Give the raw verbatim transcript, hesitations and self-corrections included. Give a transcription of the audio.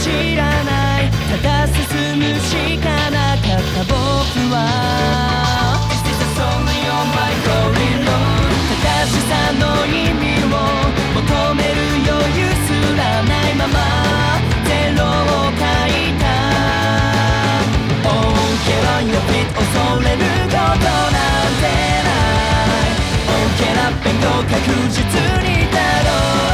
知らない、ただ進むしかなかった僕は This is a song on my calling road 正しさの意味を求める余裕すらないままゼロを書いた Oh get on your feet 恐れることなんてない Oh get up and go 確実にだろう